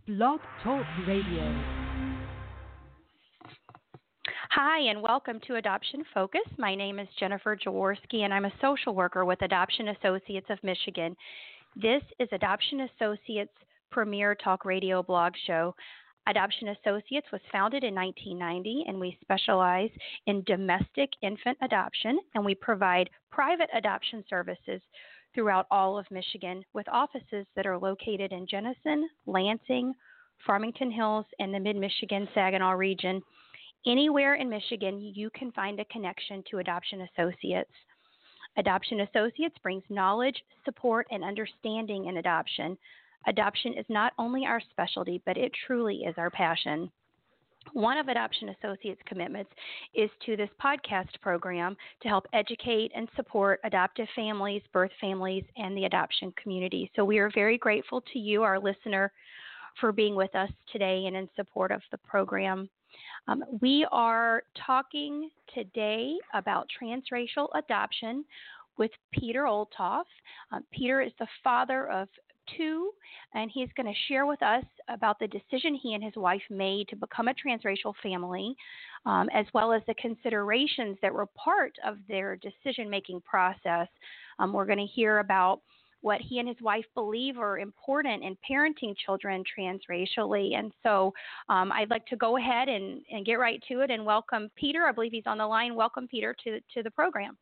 Blog Talk Radio. Hi, and welcome to Adoption Focus. My name is Jennifer Jaworski, and I'm a social worker with Adoption Associates of Michigan. This is Adoption Associates' premier talk radio blog show. Adoption Associates was founded in 1990, and we specialize in domestic infant adoption, and we provide private adoption services throughout all of Michigan with offices that are located in Jenison, Lansing, Farmington Hills, and the Mid-Michigan Saginaw region. Anywhere in Michigan, you can find a connection to Adoption Associates. Adoption Associates brings knowledge, support, and understanding in adoption. Adoption is not only our specialty, but it truly is our passion. One of Adoption Associates' commitments is to this podcast program to help educate and support adoptive families, birth families, and the adoption community. So we are very grateful to you, our listener, for being with us today and in support of the program. We are talking today about transracial adoption with Peter Olthoff. Peter is the father of two, and he's going to share with us about the decision he and his wife made to become a transracial family, as well as the considerations that were part of their decision-making process. We're going to hear about what he and his wife believe are important in parenting children transracially. And so I'd like to go ahead and get right to it and welcome Peter. I believe he's on the line. Welcome, Peter, to the program.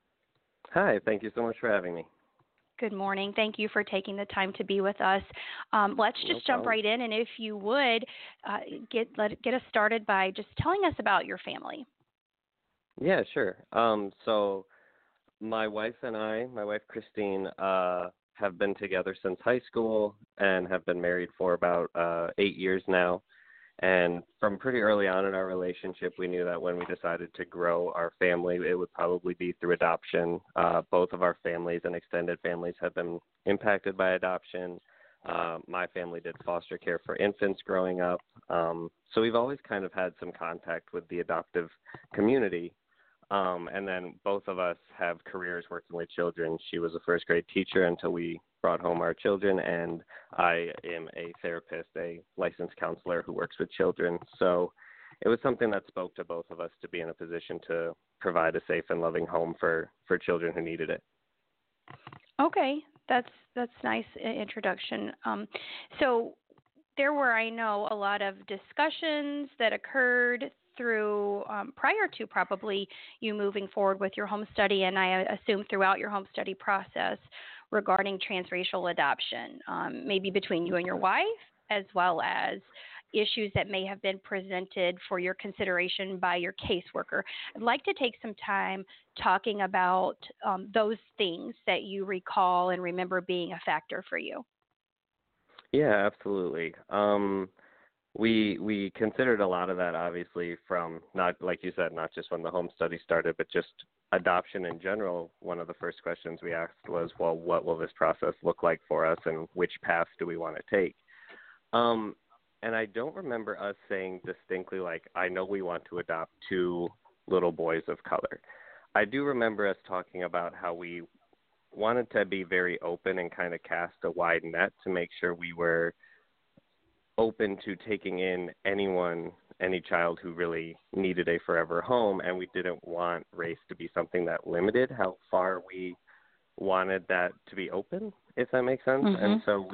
Hi, thank you so much for having me. Good morning. Thank you for taking the time to be with us. Let's just jump right in, and if you would, get us started by just telling us about your family. Yeah, sure. So my wife and my wife Christine, have been together since high school and have been married for about 8 years now. And from pretty early on in our relationship, we knew that when we decided to grow our family, it would probably be through adoption. Both of our families and extended families have been impacted by adoption. My family did foster care for infants growing up. So we've always kind of had some contact with the adoptive community. And then both of us have careers working with children. She was a first grade teacher until we brought home our children, and I am a therapist, a licensed counselor who works with children. So it was something that spoke to both of us to be in a position to provide a safe and loving home for children who needed it. Okay, that's nice introduction. So there were, I know, a lot of discussions that occurred through prior to probably you moving forward with your home study, and I assume throughout your home study process regarding transracial adoption, maybe between you and your wife, as well as issues that may have been presented for your consideration by your caseworker. I'd like to take some time talking about those things that you recall and remember being a factor for you. Yeah, absolutely. We considered a lot of that, obviously, from not, like you said, not just when the home study started, but just adoption in general. One of the first questions we asked was, well, what will this process look like for us, and which path do we want to take? And I don't remember us saying distinctly, like, I know we want to adopt two little boys of color. I do remember us talking about how we wanted to be very open and kind of cast a wide net to make sure we were open to taking in any child who really needed a forever home, and we didn't want race to be something that limited how far we wanted that to be open, if that makes sense. Mm-hmm. And so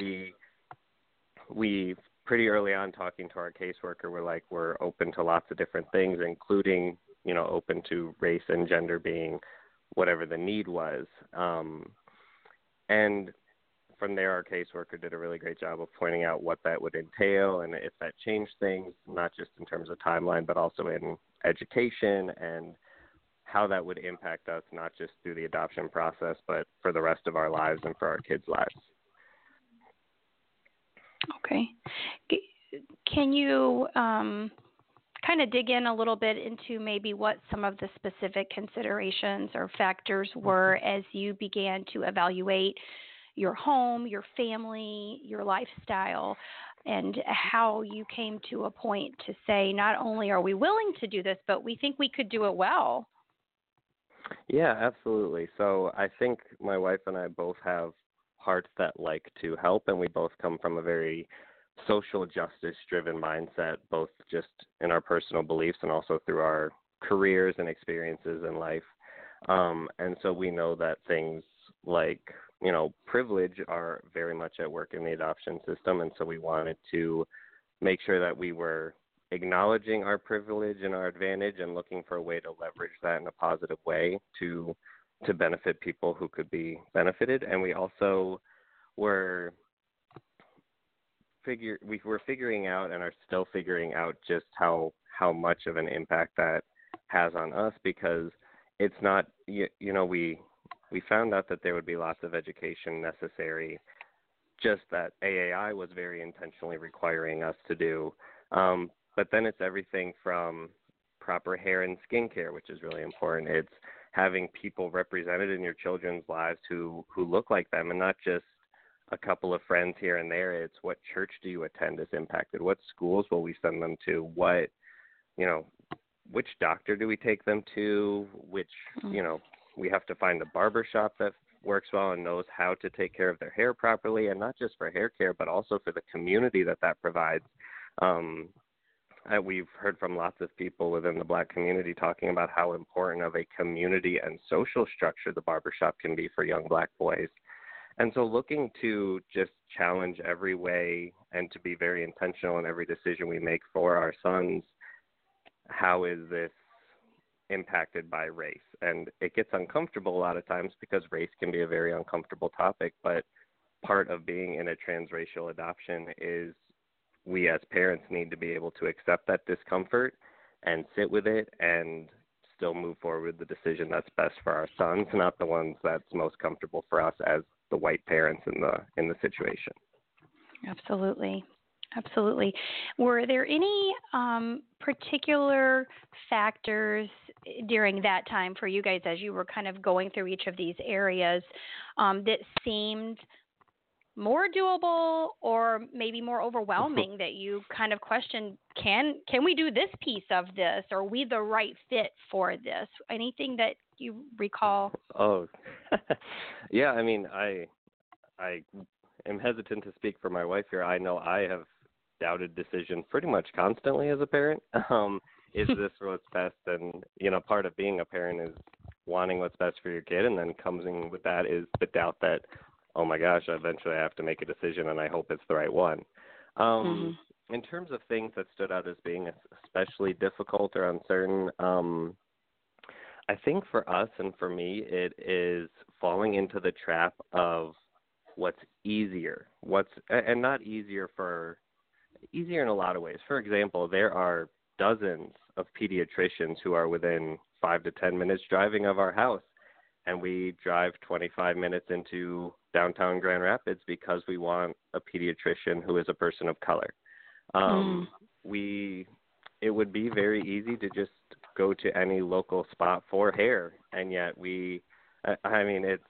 we pretty early on, talking to our caseworker, we're open to lots of different things, including, open to race and gender being whatever the need was. And from there, our caseworker did a really great job of pointing out what that would entail and if that changed things, not just in terms of timeline, but also in education and how that would impact us, not just through the adoption process, but for the rest of our lives and for our kids' lives. Okay. Can you kind of dig in a little bit into maybe what some of the specific considerations or factors were as you began to evaluate your home, your family, your lifestyle, and how you came to a point to say, not only are we willing to do this, but we think we could do it well? Yeah, absolutely. So I think my wife and I both have hearts that like to help, and we both come from a very social justice driven mindset, both just in our personal beliefs and also through our careers and experiences in life. And so we know that things like, privilege are very much at work in the adoption system. And so we wanted to make sure that we were acknowledging our privilege and our advantage and looking for a way to leverage that in a positive way to benefit people who could be benefited. And we also were figuring out and are still figuring out just how much of an impact that has on us, because it's not, we found out that there would be lots of education necessary, just that AAI was very intentionally requiring us to do. But then it's everything from proper hair and skincare, which is really important. It's having people represented in your children's lives who look like them, and not just a couple of friends here and there. It's what church do you attend is impacted? What schools will we send them to? What, which doctor do we take them to? Which, we have to find a barber shop that works well and knows how to take care of their hair properly, and not just for hair care, but also for the community that provides. We've heard from lots of people within the Black community talking about how important of a community and social structure the barbershop can be for young Black boys. And so looking to just challenge every way and to be very intentional in every decision we make for our sons, how is this impacted by race? And it gets uncomfortable a lot of times because race can be a very uncomfortable topic, but part of being in a transracial adoption is we as parents need to be able to accept that discomfort and sit with it and still move forward with the decision that's best for our sons, not the ones that's most comfortable for us as the white parents in the situation. Absolutely. Absolutely. Were there any particular factors during that time for you guys as you were kind of going through each of these areas that seemed more doable or maybe more overwhelming that you kind of questioned, can we do this piece of this? Or are we the right fit for this? Anything that you recall? Oh, yeah. I mean, I am hesitant to speak for my wife here. I know I have doubted decisions pretty much constantly as a parent. Is this what's best? And, part of being a parent is wanting what's best for your kid. And then coming with that is the doubt that, oh my gosh, eventually I have to make a decision and I hope it's the right one. In terms of things that stood out as being especially difficult or uncertain, I think for us and for me, it is falling into the trap of what's easier, and not easier in a lot of ways. For example, there are dozens of pediatricians who are within 5 to 10 minutes driving of our house, and we drive 25 minutes into downtown Grand Rapids because we want a pediatrician who is a person of color. It would be very easy to just go to any local spot for hair, and yet it's,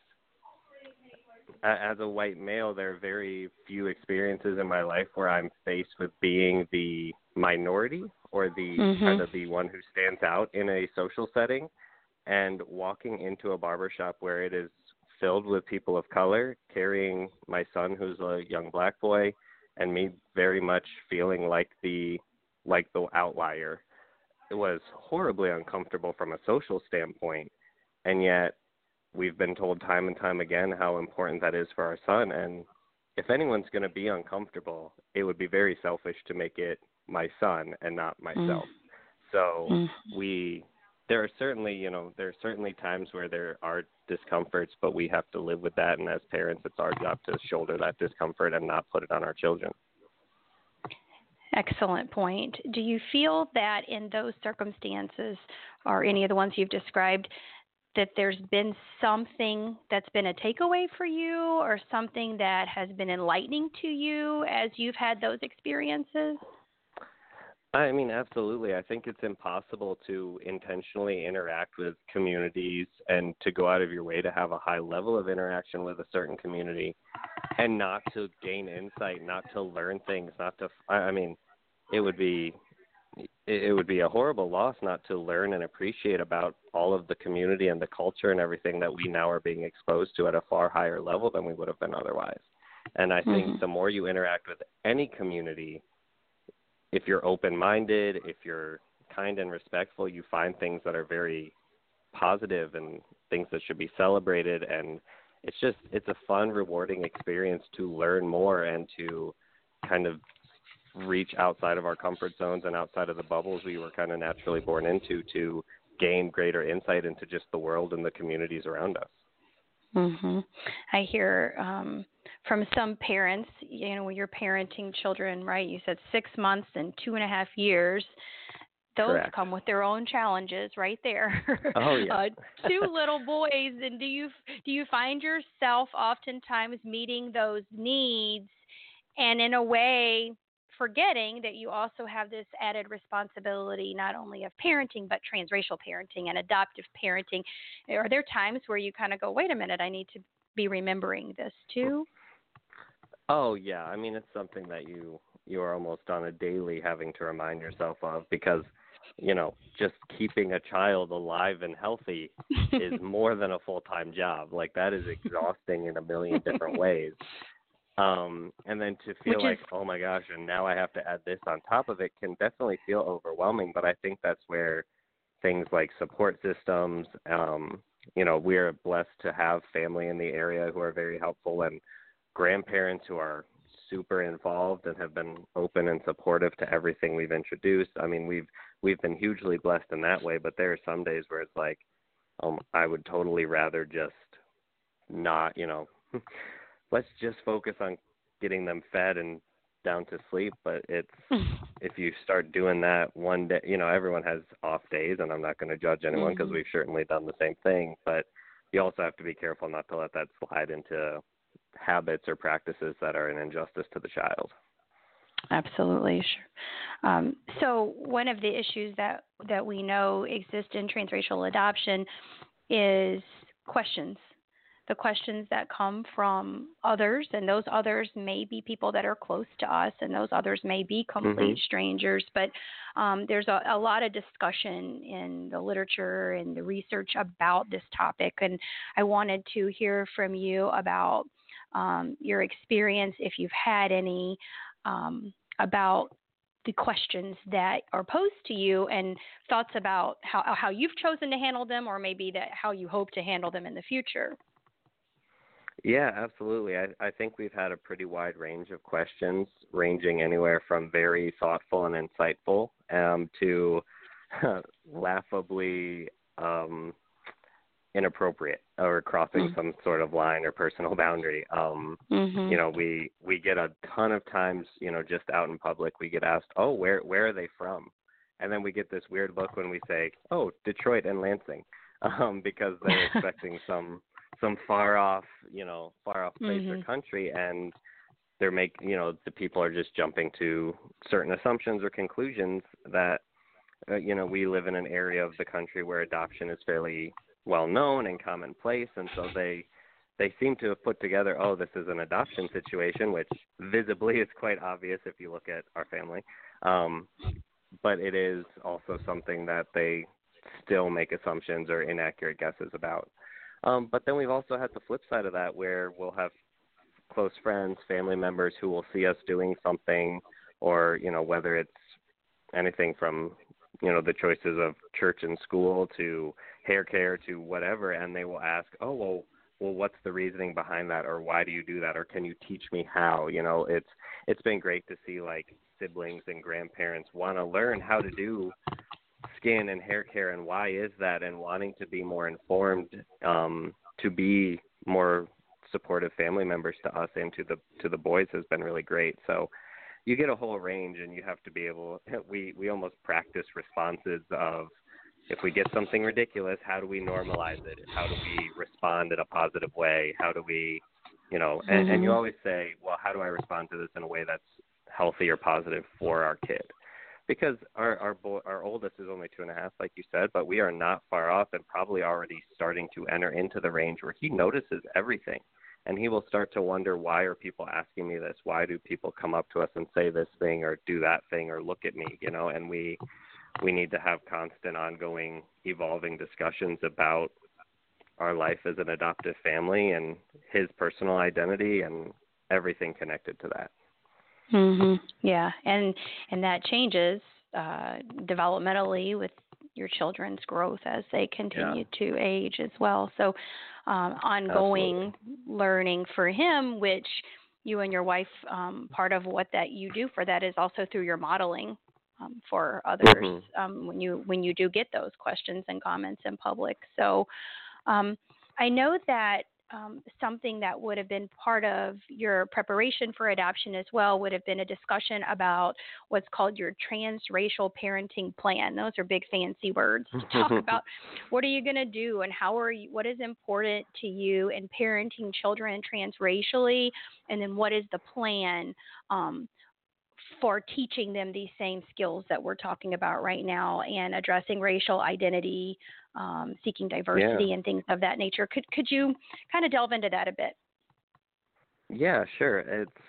as a white male, there are very few experiences in my life where I'm faced with being the minority or the kind of the one who stands out in a social setting, and walking into a barbershop where it is filled with people of color, carrying my son who's a young Black boy, and me very much feeling like the outlier. It was horribly uncomfortable from a social standpoint, and yet we've been told time and time again how important that is for our son. And if anyone's going to be uncomfortable, it would be very selfish to make it my son and not myself. So there are certainly times where there are discomforts, but we have to live with that. And as parents, it's our job to shoulder that discomfort and not put it on our children. Excellent point. Do you feel that in those circumstances, or any of the ones you've described, that there's been something that's been a takeaway for you or something that has been enlightening to you as you've had those experiences? I mean, absolutely. I think it's impossible to intentionally interact with communities and to go out of your way to have a high level of interaction with a certain community and not to gain insight, not to learn things, it would be a horrible loss not to learn and appreciate about all of the community and the culture and everything that we now are being exposed to at a far higher level than we would have been otherwise. And I think the more you interact with any community, if you're open-minded, if you're kind and respectful, you find things that are very positive and things that should be celebrated. And it's a fun, rewarding experience to learn more and to kind of reach outside of our comfort zones and outside of the bubbles we were kind of naturally born into to gain greater insight into just the world and the communities around us. I hear from some parents, when you're parenting children, right? You said 6 months and 2.5 years. Those Correct. come with their own challenges, right there. Oh yeah. 2 little boys, and do you find yourself oftentimes meeting those needs, and in a way forgetting that you also have this added responsibility not only of parenting but transracial parenting and adoptive parenting? Are there times where you kind of go, wait a minute, I need to be remembering this too? Oh yeah, I mean, it's something that you are almost on a daily having to remind yourself of, because just keeping a child alive and healthy is more than a full-time job. Like, that is exhausting in a million different ways. And then to feel oh my gosh, and now I have to add this on top of it, can definitely feel overwhelming. But I think that's where things like support systems, we're blessed to have family in the area who are very helpful, and grandparents who are super involved and have been open and supportive to everything we've introduced. I mean, we've been hugely blessed in that way, but there are some days where it's like, I would totally rather just not, let's just focus on getting them fed and down to sleep. But if you start doing that one day, everyone has off days, and I'm not going to judge anyone because we've certainly done the same thing, but you also have to be careful not to let that slide into habits or practices that are an injustice to the child. Absolutely, sure. So one of the issues that we know exist in transracial adoption is questions. The questions that come from others, and those others may be people that are close to us, and those others may be complete strangers. But there's a lot of discussion in the literature and the research about this topic, and I wanted to hear from you about your experience, if you've had any, about the questions that are posed to you, and thoughts about how you've chosen to handle them, or maybe how you hope to handle them in the future. Yeah, absolutely. I think we've had a pretty wide range of questions, ranging anywhere from very thoughtful and insightful to laughably inappropriate or crossing some sort of line or personal boundary. We get a ton of times, just out in public, we get asked, oh, where are they from? And then we get this weird look when we say, oh, Detroit and Lansing, because they're expecting some far off place or country, and they're the people are just jumping to certain assumptions or conclusions that, we live in an area of the country where adoption is fairly well known and commonplace, and so they seem to have put together, oh, this is an adoption situation, which visibly is quite obvious if you look at our family, but it is also something that they still make assumptions or inaccurate guesses about. But then we've also had the flip side of that, where we'll have close friends, family members who will see us doing something, or, whether it's anything from, the choices of church and school to hair care to whatever, and they will ask, oh, well, what's the reasoning behind that, or why do you do that, or can you teach me how? It's been great to see, like, siblings and grandparents want to learn how to do skin and hair care, and why is that, and wanting to be more informed, to be more supportive family members to us and to the boys has been really great. So you get a whole range, and you have to be able, we almost practice responses of, if we get something ridiculous, how do we normalize it? How do we respond in a positive way? How do we, and you always say, well, how do I respond to this in a way that's healthy or positive for our kid? Because our oldest is only 2.5, like you said, but we are not far off, and probably already starting to enter into the range where he notices everything, and he will start to wonder, why are people asking me this? Why do people come up to us and say this thing or do that thing or look at me? And we need to have constant, ongoing, evolving discussions about our life as an adoptive family and his personal identity and everything connected to that. Yeah, and that changes developmentally with your children's growth as they continue to age as well. So ongoing learning for him, which you and your wife, part of what that you do for that is also through your modeling for others when you do get those questions and comments in public. So I know that something that would have been part of your preparation for adoption as well would have been a discussion about what's called your transracial parenting plan. Those are big fancy words to talk about what are you going to do and what is important to you in parenting children transracially, and then what is the plan for teaching them these same skills that we're talking about right now and addressing racial identity, seeking diversity and things of that nature. Could you kind of delve into that a bit? Yeah, sure.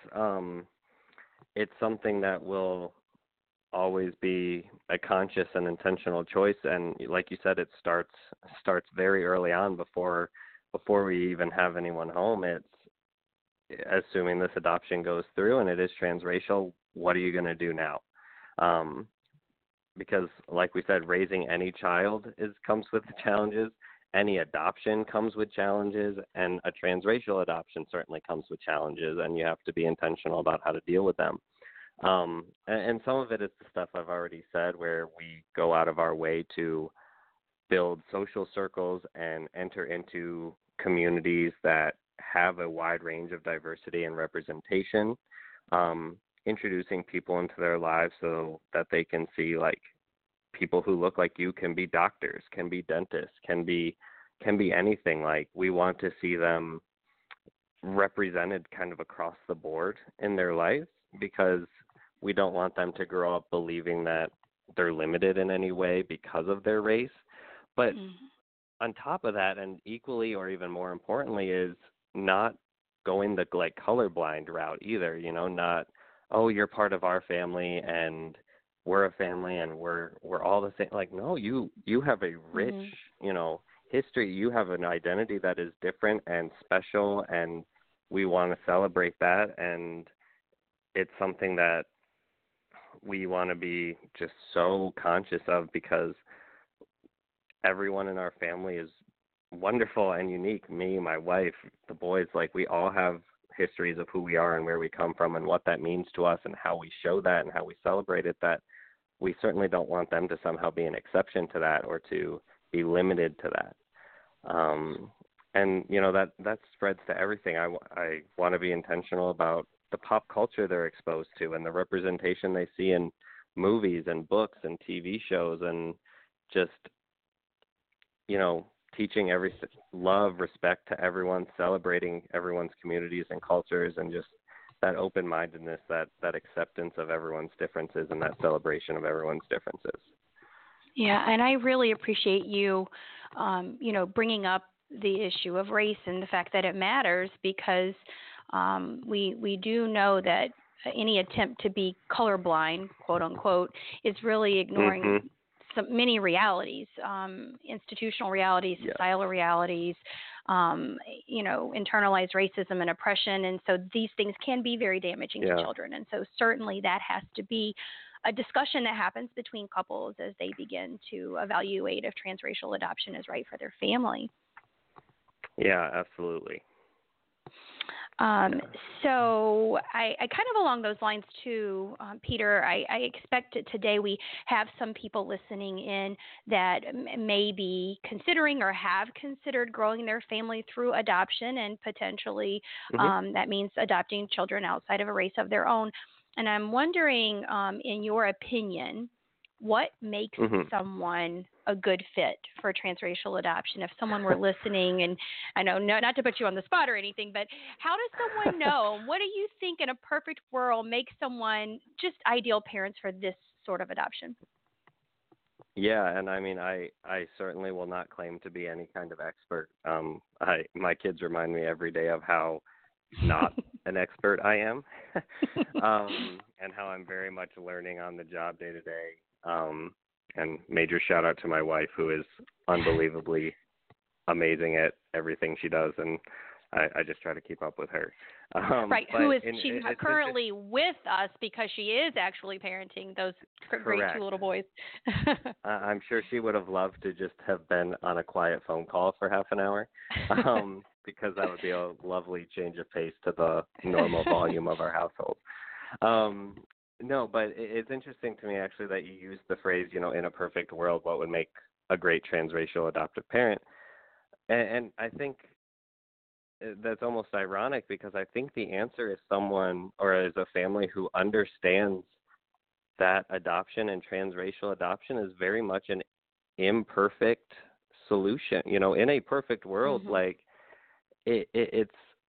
It's something that will always be a conscious and intentional choice, and like you said, it starts very early on before we even have anyone home. It's assuming this adoption goes through and it is transracial, what are you going to do now? Because like we said, raising any child comes with challenges. Any adoption comes with challenges, and a transracial adoption certainly comes with challenges, and you have to be intentional about how to deal with them. And some of it is the stuff I've already said, where we go out of our way to build social circles and enter into communities that have a wide range of diversity and representation. Introducing people into their lives so that they can see, like, people who look like you can be doctors, can be dentists, can be anything. Like, we want to see them represented kind of across the board in their lives, because we don't want them to grow up believing that they're limited in any way because of their race. But on top of that, and equally or even more importantly, is not going the colorblind route either, not, oh, you're part of our family and we're a family and we're all the same. Like, no, you have a rich, history. You have an identity that is different and special, and we want to celebrate that. And it's something that we want to be just so conscious of, because everyone in our family is wonderful and unique. Me, my wife, the boys, like, we all have histories of who we are and where we come from and what that means to us and how we show that and how we celebrate it, that we certainly don't want them to somehow be an exception to that or to be limited to that. And, that spreads to everything. I want to be intentional about the pop culture they're exposed to and the representation they see in movies and books and TV shows, and just, teaching love, respect to everyone, celebrating everyone's communities and cultures, and just that open-mindedness, that acceptance of everyone's differences and that celebration of everyone's differences. Yeah, and I really appreciate you, bringing up the issue of race and the fact that it matters, because we do know that any attempt to be colorblind, quote unquote, is really ignoring many realities, institutional realities, societal realities, internalized racism and oppression. And so these things can be very damaging to children. And so certainly that has to be a discussion that happens between couples as they begin to evaluate if transracial adoption is right for their family. Yeah, absolutely. So I kind of along those lines too, Peter, I expect that today we have some people listening in that may be considering or have considered growing their family through adoption, and potentially that means adopting children outside of a race of their own. And I'm wondering, in your opinion, what makes someone a good fit for transracial adoption? If someone were listening, and I know not to put you on the spot or anything, but how does someone know? What do you think in a perfect world makes someone just ideal parents for this sort of adoption? Yeah, and I mean, I certainly will not claim to be any kind of expert. My kids remind me every day of how not an expert I am, and how I'm very much learning on the job day to day. And major shout out to my wife, who is unbelievably amazing at everything she does. And I just try to keep up with her. Right. She's not currently with us because she is actually parenting those great two little boys. I'm sure she would have loved to just have been on a quiet phone call for half an hour, because that would be a lovely change of pace to the normal volume of our household. No, but it's interesting to me actually that you used the phrase, in a perfect world, what would make a great transracial adoptive parent? And I think that's almost ironic, because I think the answer is someone or is a family who understands that adoption and transracial adoption is very much an imperfect solution. In a perfect world, like it's,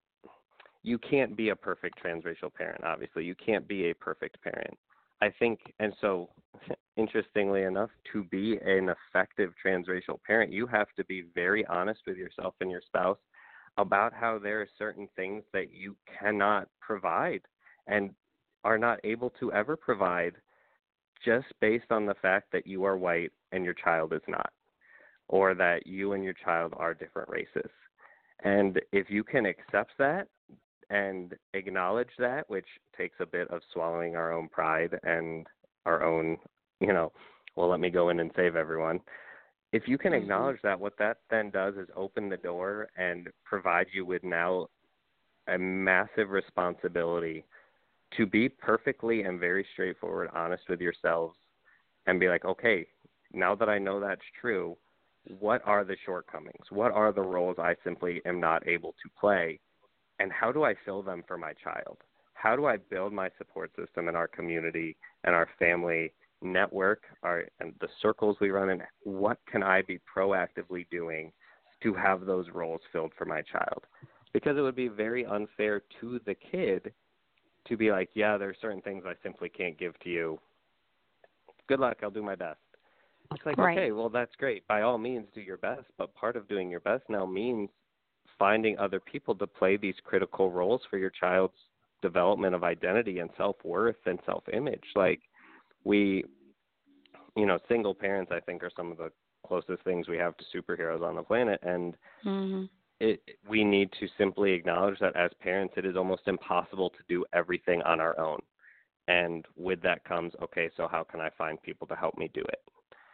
you can't be a perfect transracial parent. Obviously, you can't be a perfect parent. I think, and so interestingly enough, to be an effective transracial parent, you have to be very honest with yourself and your spouse about how there are certain things that you cannot provide and are not able to ever provide, just based on the fact that you are white and your child is not, or that you and your child are different races. And if you can accept that and acknowledge that, which takes a bit of swallowing our own pride and our own, well, let me go in and save everyone. If you can acknowledge that, what that then does is open the door and provide you with now a massive responsibility to be perfectly and very straightforward, honest with yourselves, and be like, okay, now that I know that's true, what are the shortcomings? What are the roles I simply am not able to play? And how do I fill them for my child? How do I build my support system in our community and our family network, and the circles we run in? What can I be proactively doing to have those roles filled for my child? Because it would be very unfair to the kid to be like, yeah, there are certain things I simply can't give to you. Good luck, I'll do my best. It's like, right. Okay, well, that's great. By all means, do your best. But part of doing your best now means finding other people to play these critical roles for your child's development of identity and self-worth and self-image. Like, we, single parents, I think, are some of the closest things we have to superheroes on the planet. And we need to simply acknowledge that as parents, it is almost impossible to do everything on our own. And with that comes, okay, so how can I find people to help me do it?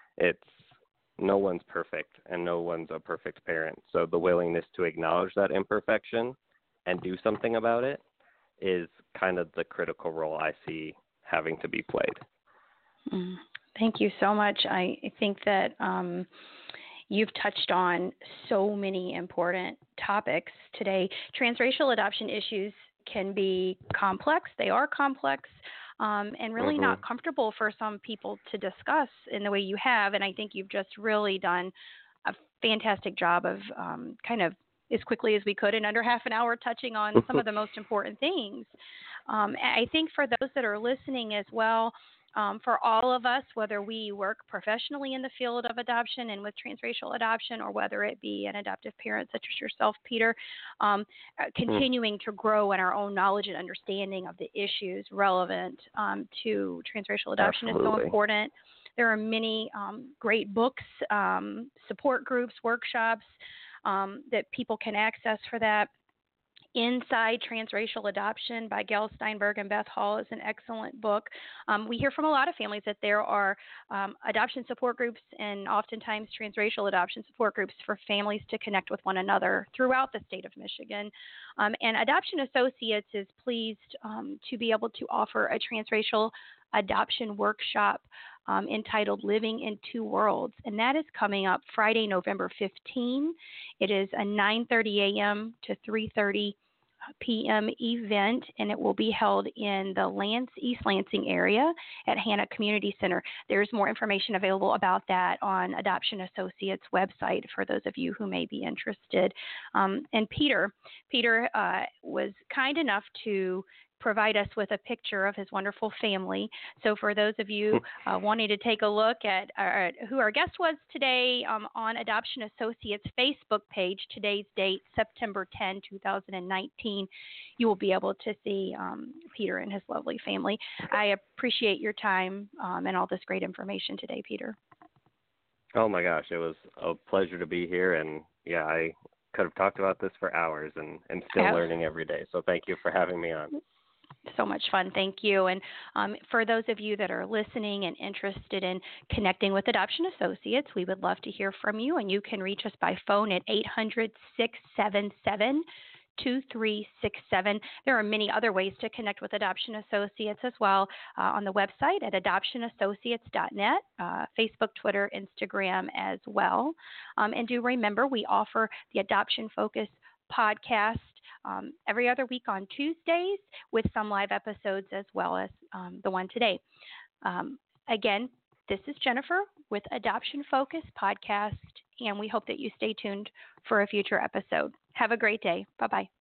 No one's perfect, and no one's a perfect parent. So the willingness to acknowledge that imperfection and do something about it is kind of the critical role I see having to be played. Thank you so much. I think that you've touched on so many important topics today. Transracial adoption issues can be complex. They are complex. And really not comfortable for some people to discuss in the way you have. And I think you've just really done a fantastic job of kind of as quickly as we could in under half an hour touching on some of the most important things. I think for those that are listening as well, for all of us, whether we work professionally in the field of adoption and with transracial adoption, or whether it be an adoptive parent such as yourself, Peter, continuing to grow in our own knowledge and understanding of the issues relevant to transracial adoption is so important. There are many great books, support groups, workshops that people can access for that. Inside Transracial Adoption by Gail Steinberg and Beth Hall is an excellent book. We hear from a lot of families that there are adoption support groups and oftentimes transracial adoption support groups for families to connect with one another throughout the state of Michigan. And Adoption Associates is pleased to be able to offer a transracial adoption workshop entitled Living in Two Worlds, and that is coming up Friday, November 15. It is a 9:30 a.m. to 3:30 p.m. event, and it will be held in the East Lansing area at Hannah Community Center. There's more information available about that on Adoption Associates' website for those of you who may be interested. And Peter was kind enough to provide us with a picture of his wonderful family. So for those of you wanting to take a look at who our guest was today on Adoption Associates' Facebook page, today's date, September 10, 2019, you will be able to see Peter and his lovely family. I appreciate your time and all this great information today, Peter. Oh my gosh, it was a pleasure to be here, and yeah, could have talked about this for hours and still learning every day. So thank you for having me on. So much fun. Thank you. And for those of you that are listening and interested in connecting with Adoption Associates, we would love to hear from you. And you can reach us by phone at 800-677-2367. There are many other ways to connect with Adoption Associates as well on the website at adoptionassociates.net, Facebook, Twitter, Instagram as well. And do remember, we offer the Adoption Focus podcast every other week on Tuesdays with some live episodes as well as the one today. Again, this is Jennifer with Adoption Focus Podcast, and we hope that you stay tuned for a future episode. Have a great day. Bye-bye.